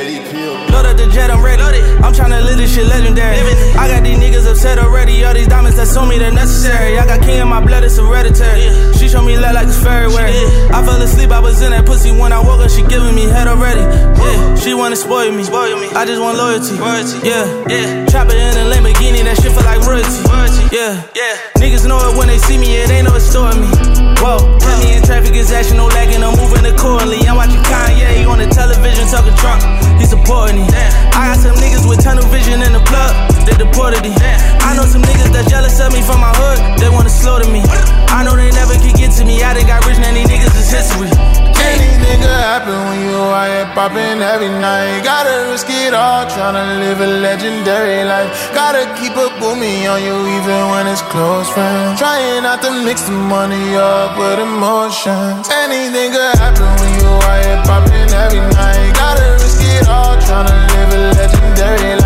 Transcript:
Load up the jet, I'm ready. I'm tryna live this shit legendary. I got these niggas upset already. All these diamonds that told me they're necessary. I got king in my blood, it's hereditary. She showed me love like it's February. I fell asleep, I was in that pussy when I woke up. She giving me head already. Yeah, she wanna spoil me. I just want loyalty. Yeah. Chopper in a Lamborghini, that shit feel like royalty. Yeah. Niggas know it when they see me, it ain't no extorting me. Whoa, tell me in traffic is action, no lagging, I'm moving accordingly. I'm watching Kanye on the television, talking drunk. He supporting me. I got some niggas with tunnel vision in the plug, they deported me. I know some niggas that jealous of me from my hood, they wanna slaughter me. I know they never could get to me, I done got rich, now these niggas is history. Anything could happen when you out here popping every night. Gotta risk it all, tryna live a legendary life. Gotta keep a boomie on you even when it's close friends. Trying not to mix the money up with emotions. Anything could happen when you out here popping every night. Gotta risk it all, tryna live a legendary life.